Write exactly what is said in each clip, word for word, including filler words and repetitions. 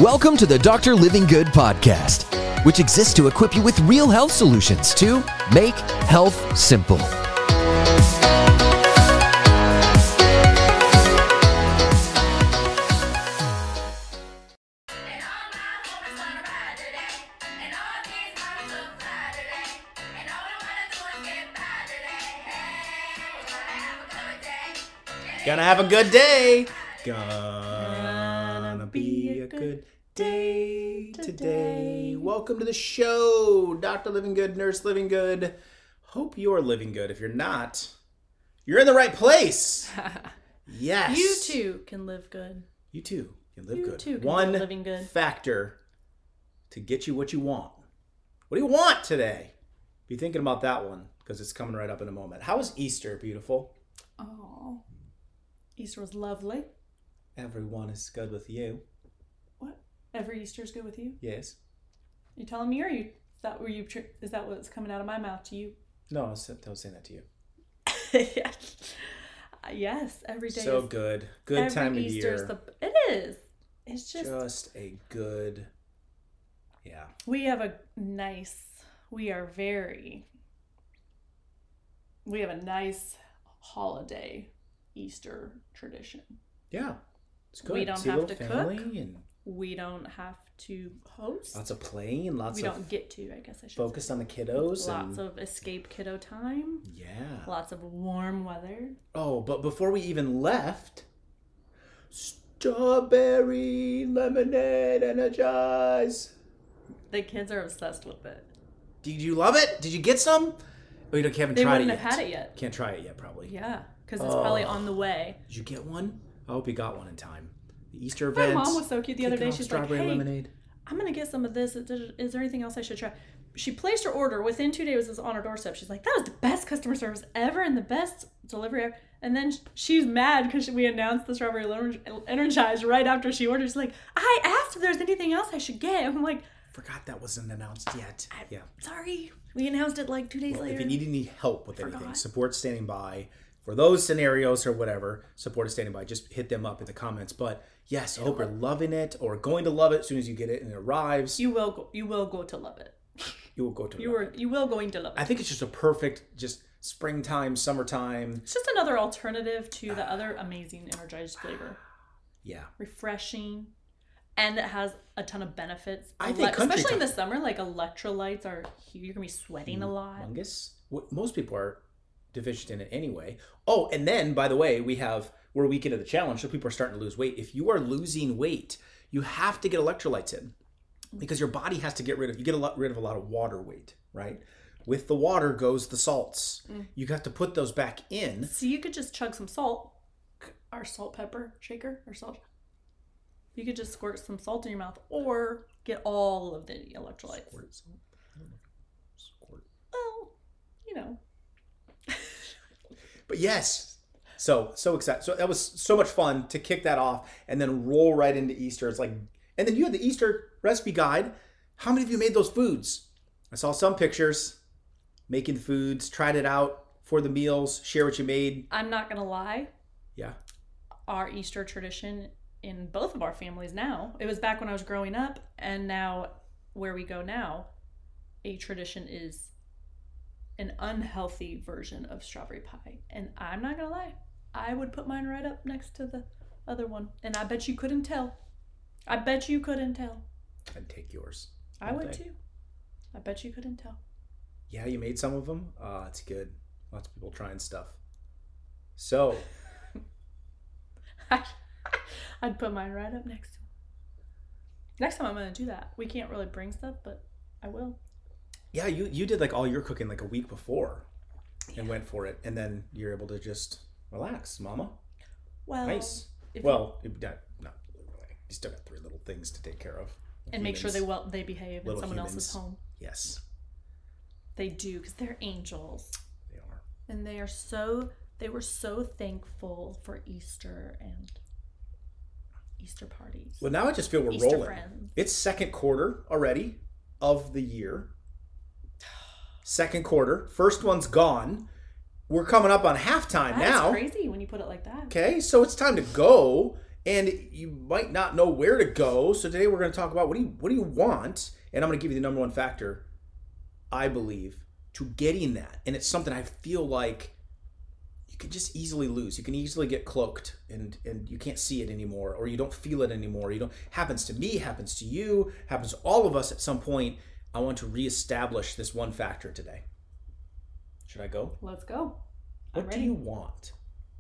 Welcome to the Doctor Living Good podcast, which exists to equip you with real health solutions to make health simple. Gonna have a good day. Gonna be a good day today. Welcome to the show, Doctor Living Good, Nurse Living Good. Hope you're living good. If you're not, you're in the right place. Yes. You too can live good. You too can live you good. Too can One live living good. factor to get you what you want. What do you want today? Be thinking about that one because it's coming right up in a moment. How was Easter, beautiful? Oh. Easter was lovely. Everyone is good with you. What? Every Easter's good with you? Yes. You telling me, or you that were you? Is that what's coming out of my mouth to you? No, I was, I was saying that to you. Yes. Uh, yes. Every day. So is, good. Good every time of Easter's year. The, it is. It's just. Just a good. Yeah. We have a nice. We are very. We have a nice holiday Easter tradition. Yeah. It's good. We don't See a have little to family cook. And We don't have to host. lots of playing. Lots we of don't get to, I guess I should focus say. on the kiddos. Lots and, of escape kiddo time. Yeah. Lots of warm weather. Oh, but before we even left, strawberry lemonade energize. The kids are obsessed with it. Did you love it? Did you get some? Oh, you don't, haven't They tried it wouldn't yet. have had it yet. Can't try it yet, probably. Yeah, because it's Oh. probably on the way. Did you get one? I hope you got one in time. The Easter My event. mom was so cute the other kicking day. off She's like, strawberry hey, lemonade. I'm going to get some of this. Is there anything else I should try? She placed her order. Within two days, it was on her doorstep. She's like, that was the best customer service ever and the best delivery ever. And then she's mad because we announced the strawberry lemon energized right after she ordered. She's like, I asked if there's anything else I should get. I'm like, Forgot that wasn't announced yet. I, Yeah. Sorry. We announced it like two days Well, later. if you need any help with Forgot. anything, support standing by. For those scenarios or whatever, support is standing by. Just hit them up in the comments. But yes, I hope you're loving it or going to love it as soon as you get it and it arrives. You will go. You will go to love it. You will go to You love are. it. You will going to love it. I think it's just a perfect, just springtime, summertime. It's just another alternative to the other amazing energized flavor. Yeah. Refreshing, and it has a ton of benefits. I Ele- think country especially in time- the summer, like electrolytes are huge. You're gonna be sweating a lot. Fungus. What most people are deficient in it anyway. Oh, and then by the way, we have we're a week into the challenge, so people are starting to lose weight. If you are losing weight, you have to get electrolytes in because your body has to get rid of you get a lot rid of a lot of water weight, right? With the water goes the salts. Mm. You have to put those back in. So you could just chug some salt, or salt pepper shaker, or salt. You could just squirt some salt in your mouth, or get all of the electrolytes. Squirt salt. I don't know. Squirt. Well, you know. But yes, so so excited. So that was so much fun to kick that off and then roll right into Easter. It's like, and then you had the Easter recipe guide. How many of you made those foods? I saw some pictures making the foods, tried it out for the meals, share what you made. I'm not gonna lie. Yeah. Our Easter tradition in both of our families now, it was back when I was growing up, and now where we go now, a tradition is an unhealthy version of strawberry pie. And I'm not gonna lie, I would put mine right up next to the other one, and I bet you couldn't tell. I bet you couldn't tell. I'd take yours. I all would day. too. I bet you couldn't tell. Yeah, you made some of them. Uh, it's good. Lots of people trying stuff. So, I'd put mine right up next to him. Next time I'm gonna do that. We can't really bring stuff, but I will. yeah, you you did like all your cooking like a week before and went for it. And then you're able to just relax, mama. Well, Nice. if Well, it, not, not really. You still got three little things to take care of. and make sure Humans. they well they behave in Little someone humans. else's home. Yes, They do, because they're angels, they are. and they are so they were so thankful for Easter and Easter parties. Well, now I just feel we're Easter rolling. friends. It's second quarter already of the year. Second quarter. First one's gone. We're coming up on halftime That's now. crazy when you put it like that. Okay, so it's time to go And you might not know where to go. So today we're going to talk about what do you what do you want? And I'm going to give you the number one factor, I believe, to getting that. And it's something I feel like you can just easily lose. You can easily get cloaked and, and you can't see it anymore, or you don't feel it anymore. You don't happens to me, happens to you, happens to all of us at some point. I want to reestablish this one factor today. Should I go? Let's go. What I'm do ready. you want?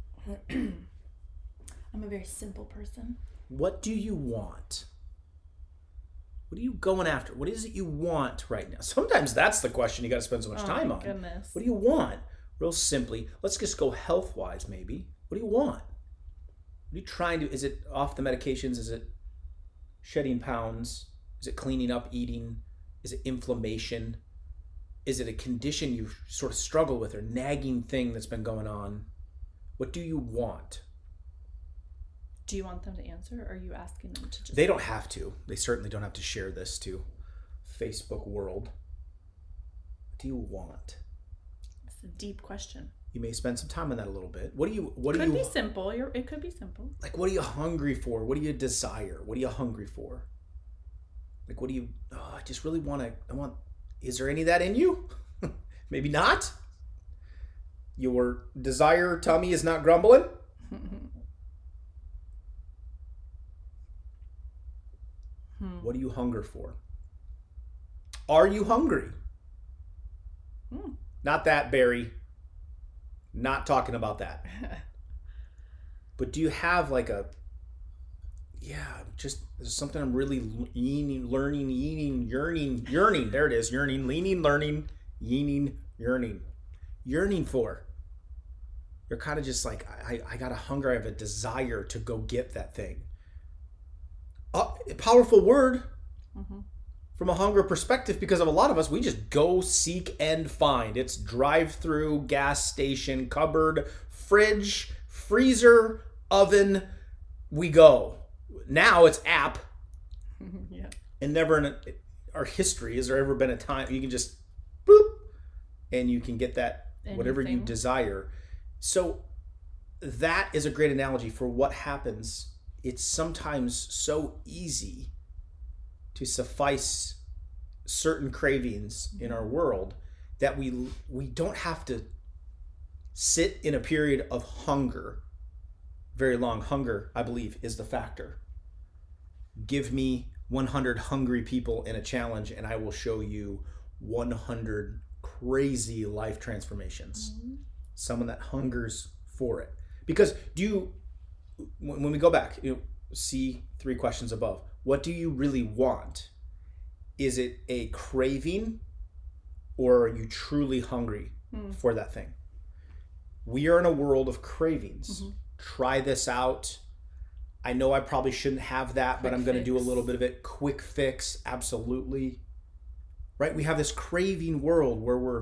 I'm a very simple person. What do you want? What are you going after? What is it you want right now? Sometimes that's the question you got to spend so much Oh, time my on. goodness. What do you want? Real simply, let's just go health-wise maybe. What do you want? What are you trying to, is it off the medications? Is it shedding pounds? Is it cleaning up eating? Is it inflammation? Is it a condition you sort of struggle with or nagging thing that's been going on? What do you want? Do you want them to answer, or are you asking them to just... They don't have to. They certainly don't have to share this to Facebook world. What do you want? It's a deep question. You may spend some time on that a little bit. What do you what Could do you be simple. You're, it could be simple. like what are you hungry for? What do you desire? What are you hungry for? Like what do you oh, I just really want to I want is there any of that in you? Maybe not. Your desire tummy is not grumbling? Hmm. What do you hunger for? Are you hungry? Hmm. Not that, Barry. Not talking about that. But do you have like a, yeah, just there's something I'm really leaning, learning, yearning, yearning, yearning. There it is, yearning, leaning, learning, yearning, yearning, yearning for. You're kind of just like, I, I got a hunger, I have a desire to go get that thing. Uh, a powerful word Mm-hmm. from a hunger perspective, because of a lot of us, we just go seek and find. It's drive-through, gas station, cupboard, fridge, freezer, oven. We go. Now it's app. Yeah. And never in a, our history has there ever been a time you can just boop and you can get that whatever you Anything. desire. So that is a great analogy for what happens. It's sometimes so easy to suffice certain cravings in our world that we we don't have to sit in a period of hunger very long. Hunger, I believe, is the factor. Give me one hundred hungry people in a challenge and I will show you one hundred crazy life transformations. Mm-hmm. Someone that hungers for it. Because do you, when when we go back, you know, see three questions above. What do you really want? Is it a craving or are you truly hungry Mm. for that thing? We are in a world of cravings. Mhm. Try this out. I know I probably shouldn't have that, but Quick I'm going to do a fix. little bit of it. Quick fix, absolutely. Right? We have this craving world where we're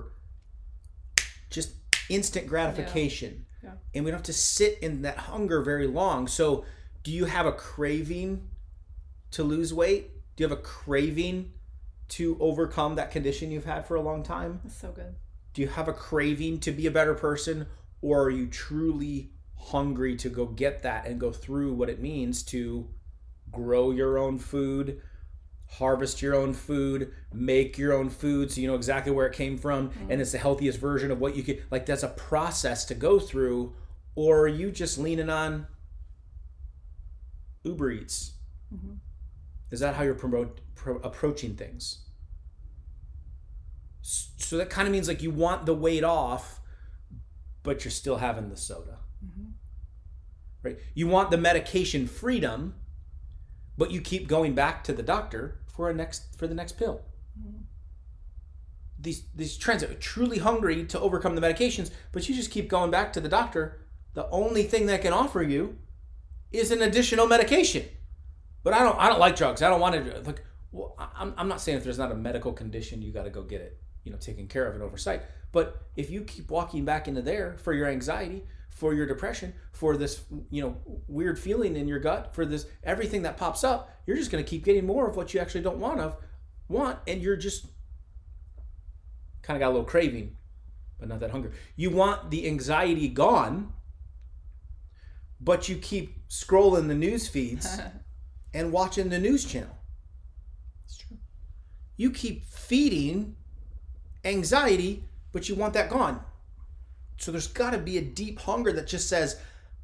just instant gratification. Yeah. Yeah. And we don't have to sit in that hunger very long. So, do you have a craving to lose weight? Do you have a craving to overcome that condition you've had for a long time? That's so good. Do you have a craving to be a better person, or are you truly hungry to go get that and go through what it means to grow your own food, harvest your own food, make your own food so you know exactly where it came from Mm. and it's the healthiest version of what you could, like that's a process to go through, or are you just leaning on Uber Eats? Mhm. Is that how you're promote, pro, approaching things? So that kind of means like you want the weight off, but you're still having the soda, Mhm. right? You want the medication freedom, but you keep going back to the doctor for a next for the next pill. Mhm. These these trends are truly hungry to overcome the medications, but you just keep going back to the doctor. The only thing that can offer you is an additional medication. But I don't I don't like drugs. I don't want to like. Well, I'm I'm not saying if there's not a medical condition you got to go get it, you know, taken care of and oversight. But if you keep walking back into there for your anxiety, for your depression, for this, you know, weird feeling in your gut, for this everything that pops up, you're just going to keep getting more of what you actually don't want of want, and you're just kind of got a little craving, but not that hunger. You want the anxiety gone, but you keep scrolling the news feeds and watching the news channel. It's true. You keep feeding anxiety, but you want that gone. So there's got to be a deep hunger that just says,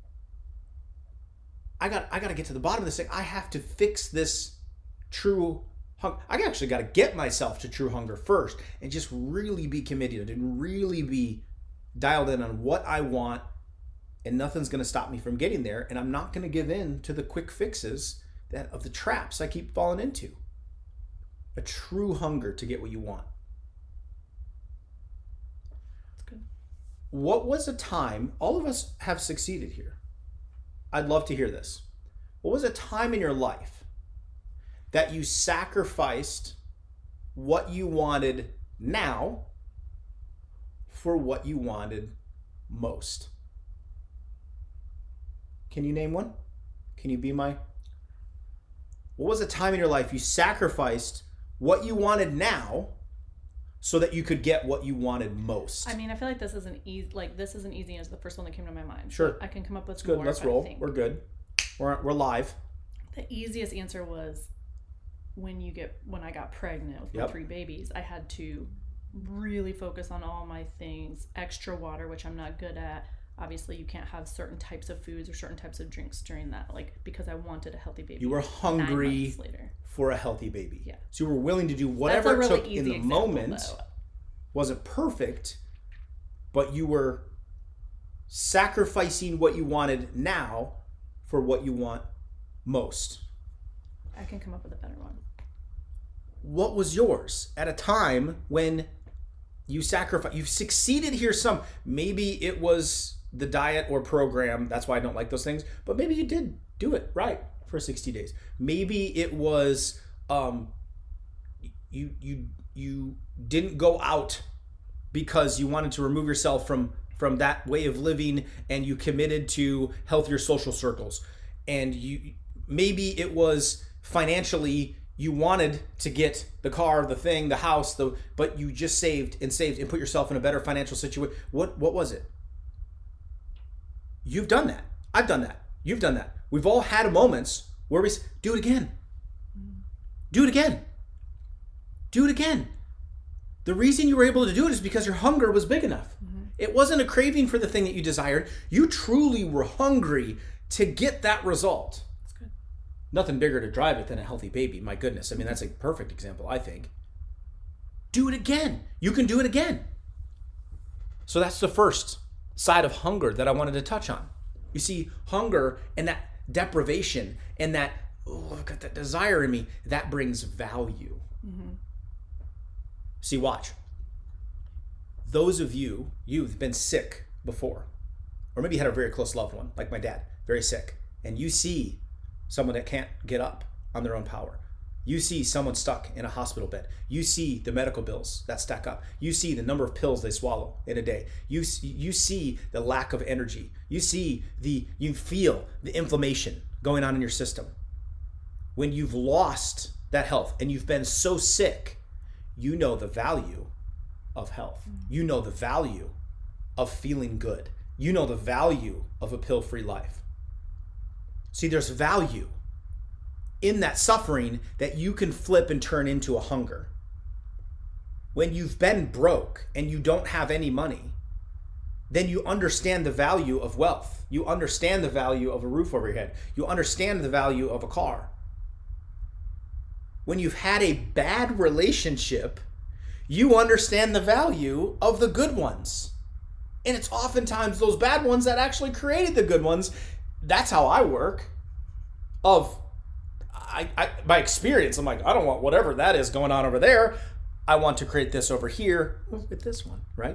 I got I got to get to the bottom of this thing. I have to fix this true hunger. I actually got to get myself to true hunger first and just really be committed and really be dialed in on what I want, and nothing's going to stop me from getting there. And I'm not going to give in to the quick fixes that of the traps I keep falling into. A true hunger to get what you want. That's good. What was a time, all of us have succeeded here. I'd love to hear this. What was a time in your life that you sacrificed what you wanted now for what you wanted most? Can you name one? Can you be my... What was a time in your life you sacrificed what you wanted now so that you could get what you wanted most? I mean, I feel like this isn't easy. Like this isn't easy as the first one that came to my mind. Sure. I can come up with It's good. more. Let's if I roll. think. We're good. We're we're live. The easiest answer was when you get when I got pregnant with my Yep. three babies. I had to really focus on all my things. Extra water, which I'm not good at. Obviously, you can't have certain types of foods or certain types of drinks during that, like because I wanted a healthy baby. You were hungry Nine months later. for a healthy baby. Yeah. So you were willing to do whatever That's a really it took easy in the example, moment. though. Wasn't perfect, but you were sacrificing what you wanted now for what you want most. I can come up with a better one. What was yours at a time when you sacrificed? You've succeeded here some. Maybe it was the diet or program. That's why I don't like those things. But maybe you did do it right for sixty days. Maybe it was um, you you you didn't go out because you wanted to remove yourself from from that way of living, and you committed to healthier social circles. And you maybe it was financially you wanted to get the car, the thing, the house, the but you just saved and saved and put yourself in a better financial situation. What what was it? You've done that. I've done that. You've done that. We've all had moments where we say, do it again. Do it again. Do it again. The reason you were able to do it is because your hunger was big enough. Mm-hmm. It wasn't a craving for the thing that you desired. You truly were hungry to get that result. That's good. Nothing bigger to drive it than a healthy baby. My goodness. I mean, that's a perfect example, I think. Do it again. You can do it again. So that's the first side of hunger that I wanted to touch on. You see, hunger and that deprivation and that, oh, I've got that desire in me, that brings value. Mm-hmm. See, watch. Those of you, you've been sick before, or maybe you had a very close loved one, like my dad, very sick, and you see someone that can't get up on their own power. You see someone stuck in a hospital bed. You see the medical bills that stack up. You see the number of pills they swallow in a day. You you see the lack of energy. You see the, you feel the inflammation going on in your system. When you've lost that health and you've been so sick, you know the value of health. You know the value of feeling good. You know the value of a pill-free life. See, there's value in that suffering that you can flip and turn into a hunger. When you've been broke and you don't have any money, then you understand the value of wealth. You understand the value of a roof over your head. You understand the value of a car. When you've had a bad relationship, you understand the value of the good ones. And it's oftentimes those bad ones that actually created the good ones. That's how I work. Of I, I, by experience, I'm like, I don't want whatever that is going on over there. I want to create this over here with this one, right?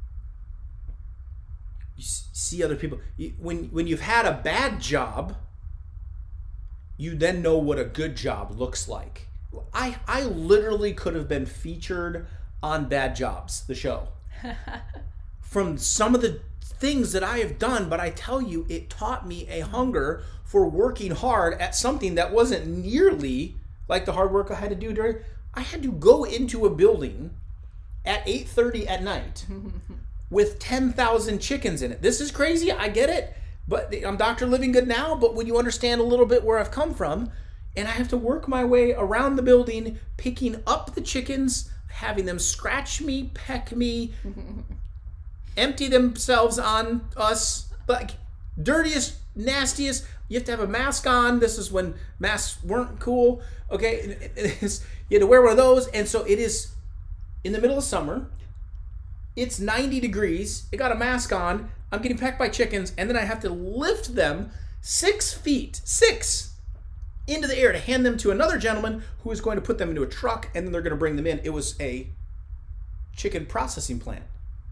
You see other people. When, when you've had a bad job, you then know what a good job looks like. I, I literally could have been featured on Bad Jobs, the show. From some of the things that I have done, but I tell you, it taught me a hunger for working hard at something that wasn't nearly like the hard work I had to do during. I had to go into a building at eight thirty at night with ten thousand chickens in it. This is crazy. I get it. But I'm Doctor Living Good now, but when you understand a little bit where I've come from, and I have to work my way around the building, picking up the chickens, having them scratch me, peck me, empty themselves on us, like dirtiest, nastiest. You have to have a mask on. This is when masks weren't cool. Okay, it, it is, you had to wear one of those, and so it is in the middle of summer. It's ninety degrees. I got a mask on. I'm getting pecked by chickens, and then I have to lift them six feet, six, into the air to hand them to another gentleman who is going to put them into a truck, and then they're going to bring them in. It was a chicken processing plant.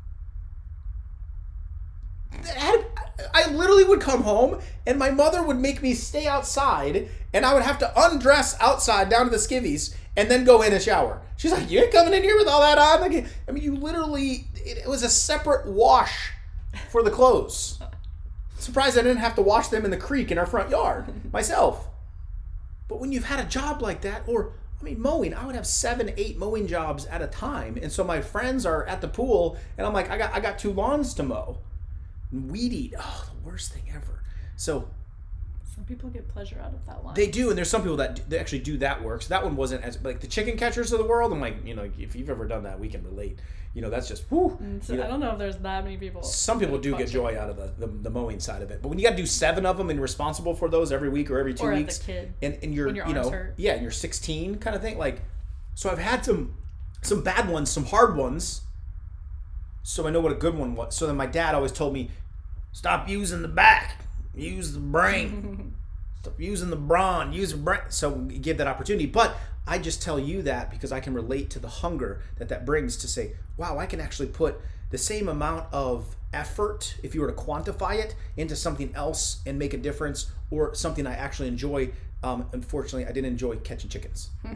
I literally would come home, and my mother would make me stay outside, and I would have to undress outside down to the skivvies, and then go in and shower. She's like, you ain't coming in here with all that on? Like, I mean, you literally, it, it was a separate wash for the clothes. Surprised I didn't have to wash them in the creek in our front yard myself. But when you've had a job like that, or, I mean, mowing, I would have seven, eight mowing jobs at a time. And so my friends are at the pool, and I'm like, I got I got two lawns to mow. And weed eat, oh, the worst thing ever. So some people get pleasure out of that line. they do, and there's some people that do, they actually do that work. So that one wasn't as, like the chicken catchers of the world, I'm like, you know, if you've ever done that, we can relate. You know, that's just, whoo. Mm, so you know, I don't know if there's that many people. some people do get joy out of the, the, the mowing side of it. But when you got to do seven of them and you're responsible for those every week or every two Or as a weeks, kid, and, and you're, when your you know, arms hurt. yeah, and you're sixteen kind of thing. Like, so I've had some, some bad ones, some hard ones. So I know what a good one was. So then my dad always told me, stop using the back, use the brain. Stop using the brawn, use the brain. So give that opportunity. But I just tell you that because I can relate to the hunger that that brings to say, wow, I can actually put the same amount of effort, if you were to quantify it, into something else and make a difference, or something I actually enjoy. Um, unfortunately, I didn't enjoy catching chickens. Right?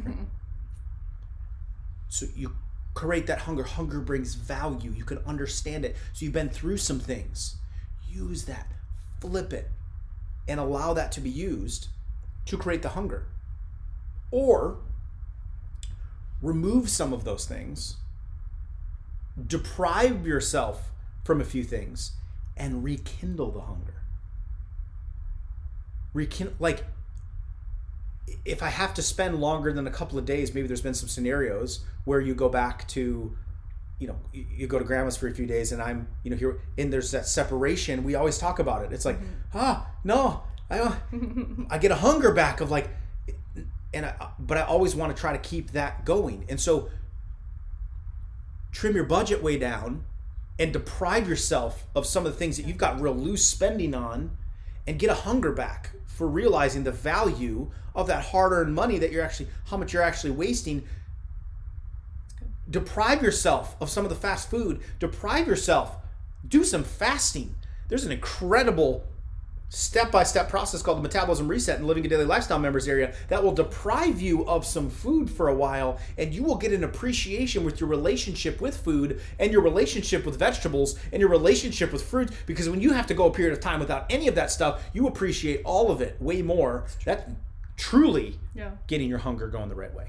So you create that hunger. Hunger brings value. You can understand it. So you've been through some things. Use that. Flip it. And allow that to be used to create the hunger. Or remove some of those things, deprive yourself from a few things, and rekindle the hunger. Rekindle, like, if I have to spend longer than a couple of days, maybe there's been some scenarios where you go back to, you know, you go to grandma's for a few days, and I'm, you know, here, and there's that separation. We always talk about it. It's like, mm-hmm. ah, no, I, I get a hunger back of like, and I, but I always want to try to keep that going. And so, trim your budget way down, and deprive yourself of some of the things that you've got real loose spending on, and get a hunger back for realizing the value of that hard-earned money that you're actually, how much you're actually wasting. Deprive yourself of some of the fast food. Deprive yourself. Do some fasting. There's an incredible step-by-step process called the Metabolism Reset in Living a Daily Lifestyle members area that will deprive you of some food for a while, and you will get an appreciation with your relationship with food and your relationship with vegetables and your relationship with fruit, because when you have to go a period of time without any of that stuff, you appreciate all of it way more. That's truly yeah. getting your hunger going the right way.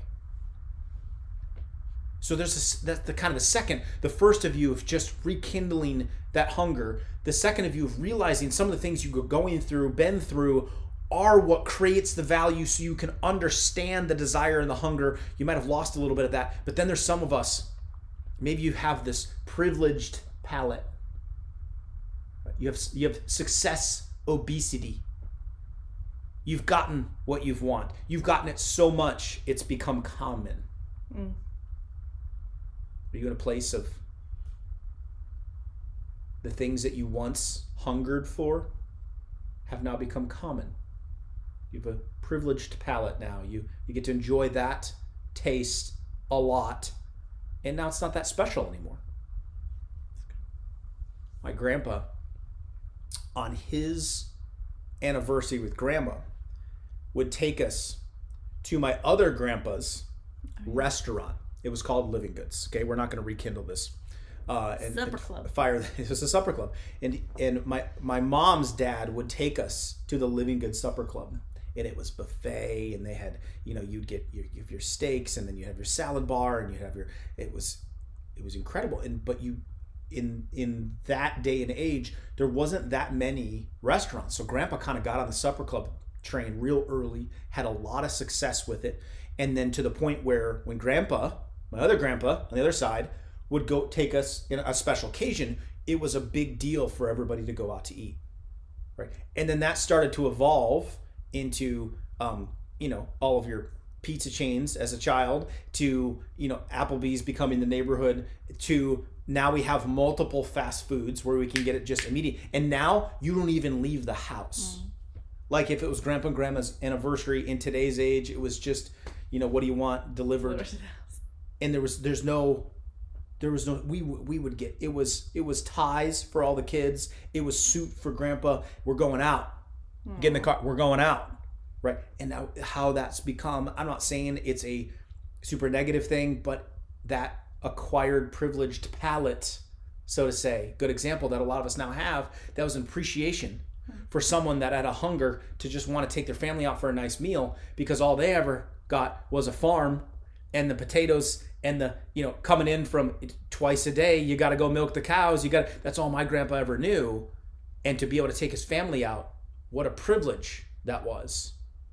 So there's this, that's the kind of the second, the first of you of just rekindling that hunger. The second of you of realizing some of the things you're going through, been through, are what creates the value, so you can understand the desire and the hunger. You might have lost a little bit of that, but then there's some of us, maybe you have this privileged palate. You have you have success obesity. You've gotten what you've want. You've gotten it so much, it's become common. Mm. Are you in a place of the things that you once hungered for have now become common? You have a privileged palate now. You you get to enjoy that taste a lot, and now it's not that special anymore. My grandpa, on his anniversary with grandma, would take us to my other grandpa's restaurant. It was called Living Goods. Okay, we're not going to rekindle this. Uh, and, supper and club. Fire. It was a supper club, and and my my mom's dad would take us to the Living Goods supper club, and it was buffet, and they had, you know, you'd get your you have your steaks, and then you have your salad bar, and you have your it was it was incredible. And but you in in that day and age, there wasn't that many restaurants. So Grandpa kind of got on the supper club train real early, had a lot of success with it. And then to the point where when Grandpa, my other grandpa on the other side, would go take us in a special occasion, it was a big deal for everybody to go out to eat. Right. And then that started to evolve into, um, you know, all of your pizza chains as a child, to, you know, Applebee's becoming the neighborhood, to now we have multiple fast foods where we can get it just immediate. And now you don't even leave the house. Mm. Like if it was Grandpa and Grandma's anniversary in today's age, it was just, you know, what do you want delivered? And there was, there's no, there was no, we, we would get, it was, it was ties for all the kids. It was suit for Grandpa. We're going out, mm. get in the car. We're going out. Right. And now how that's become, I'm not saying it's a super negative thing, but that acquired privileged palate, so to say, good example that a lot of us now have, that was an appreciation for someone that had a hunger to just want to take their family out for a nice meal, because all they ever got was a farm and the potatoes and the, you know, coming in from twice a day, you got to go milk the cows. You got, that's all my grandpa ever knew. And to be able to take his family out, what a privilege that was.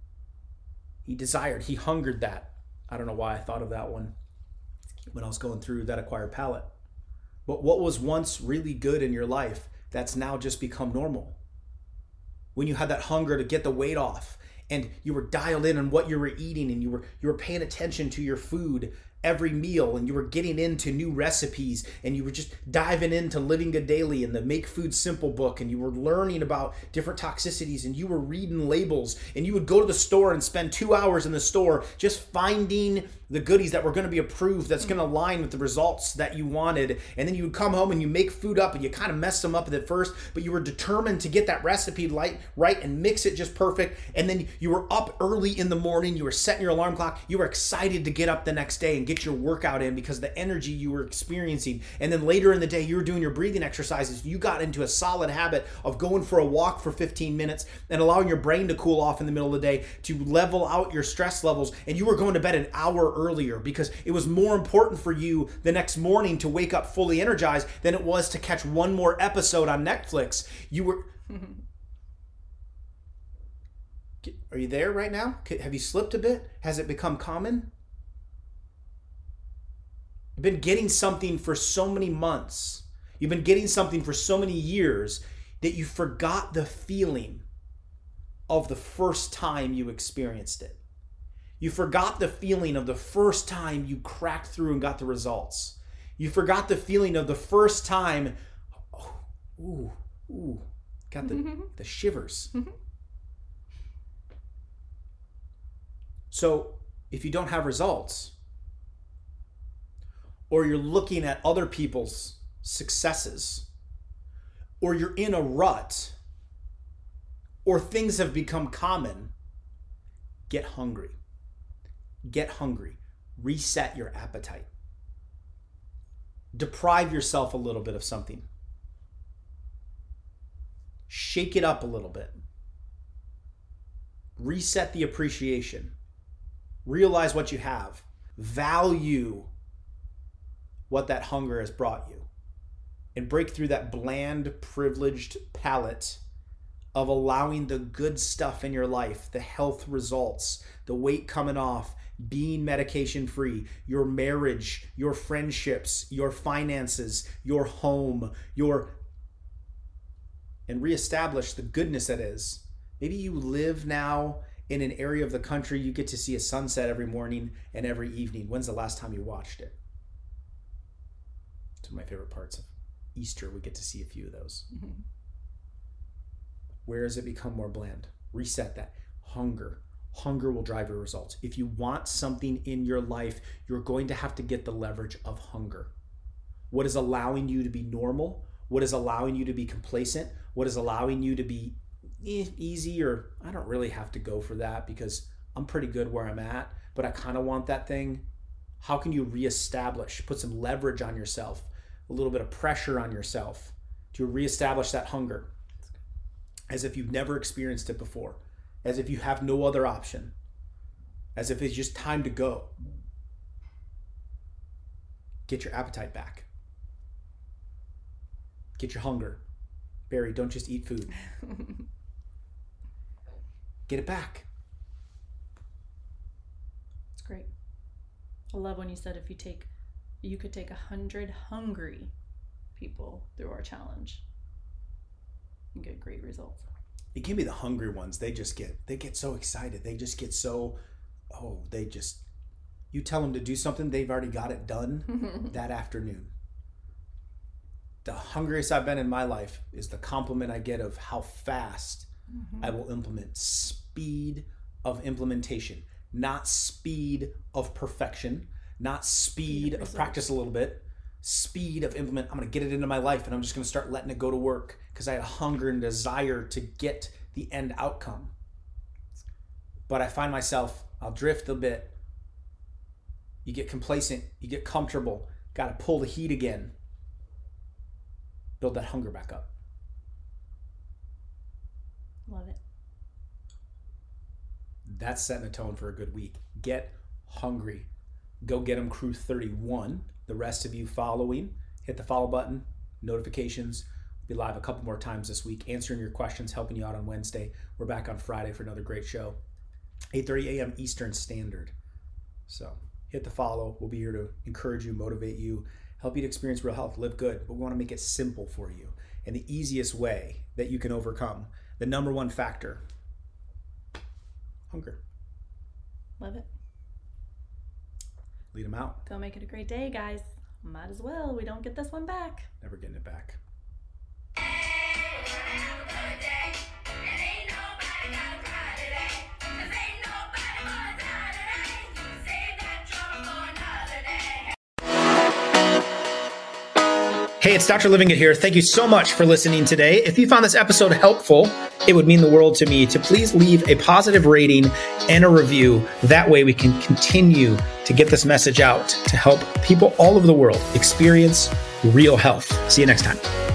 He desired, he hungered that. I don't know why I thought of that one when I was going through that acquired palate. But what was once really good in your life, that's now just become normal. When you had that hunger to get the weight off, and you were dialed in on what you were eating, and you were you were paying attention to your food every meal, and you were getting into new recipes, and you were just diving into Living Good Daily and the Make Food Simple book, and you were learning about different toxicities, and you were reading labels, and you would go to the store and spend two hours in the store just finding the goodies that were going to be approved, that's going to align with the results that you wanted. And then you would come home and you make food up, and you kind of mess them up at first, but you were determined to get that recipe right, right and mix it just perfect. And then you were up early in the morning, you were setting your alarm clock, you were excited to get up the next day and get your workout in because of the energy you were experiencing. And then later in the day, you were doing your breathing exercises. You got into a solid habit of going for a walk for fifteen minutes and allowing your brain to cool off in the middle of the day to level out your stress levels. And you were going to bed an hour earlier because it was more important for you the next morning to wake up fully energized than it was to catch one more episode on Netflix. You were... Are you there right now? Have you slipped a bit? Has it become common? You've been getting something for so many months. You've been getting something for so many years that you forgot the feeling of the first time you experienced it. You forgot the feeling of the first time you cracked through and got the results. You forgot the feeling of the first time, oh, ooh, ooh, got the, mm-hmm. the shivers. Mm-hmm. So if you don't have results, or you're looking at other people's successes, or you're in a rut, or things have become common, get hungry. Get hungry. Reset your appetite. Deprive yourself a little bit of something. Shake it up a little bit. Reset the appreciation. Realize what you have. Value what that hunger has brought you. And break through that bland, privileged palate of allowing the good stuff in your life, the health results, the weight coming off, being medication free, your marriage, your friendships, your finances, your home, your, and reestablish the goodness that is. Maybe you live now in an area of the country you get to see a sunset every morning and every evening. When's the last time you watched it? It's one of my favorite parts of Easter. We get to see a few of those. Mm-hmm. Where has it become more bland? Reset that. Hunger. Hunger will drive your results. If you want something in your life, you're going to have to get the leverage of hunger. What is allowing you to be normal? What is allowing you to be complacent? What is allowing you to be eh, easy, or I don't really have to go for that because I'm pretty good where I'm at, but I kind of want that thing. How can you reestablish, put some leverage on yourself, a little bit of pressure on yourself to reestablish that hunger as if you've never experienced it before? As if you have no other option, as if it's just time to go. Get your appetite back. Get your hunger. Barry, don't just eat food. Get it back. It's great. I love when you said if you take, you could take a hundred hungry people through our challenge and get great results. It can be the hungry ones. They just get, they get so excited. They just get so, oh, they just, you tell them to do something, they've already got it done that afternoon. The hungriest I've been in my life is the compliment I get of how fast mm-hmm. I will implement. Speed of implementation, not speed of perfection, not speed, speed of, of practice a little bit, speed of implement. I'm going to get it into my life and I'm just going to start letting it go to work because I had a hunger and desire to get the end outcome. But I find myself, I'll drift a bit. You get complacent, you get comfortable, got to pull the heat again. Build that hunger back up. Love it. That's setting the tone for a good week. Get hungry. Go Get 'em Crew thirty-one. The rest of you following, hit the follow button, notifications. We'll be live a couple more times this week, answering your questions, helping you out on Wednesday. We're back on Friday for another great show. eight thirty a.m. Eastern Standard. So hit the follow. We'll be here to encourage you, motivate you, help you to experience real health, live good, but we want to make it simple for you. And the easiest way that you can overcome the number one factor, hunger. Love it. Lead them out. Go make it a great day, guys. Might as well. We don't get this one back. Never getting it back. Hey, it's Doctor Living It here. Thank you so much for listening today. If you found this episode helpful, it would mean the world to me to please leave a positive rating and a review. That way we can continue to get this message out to help people all over the world experience real health. See you next time.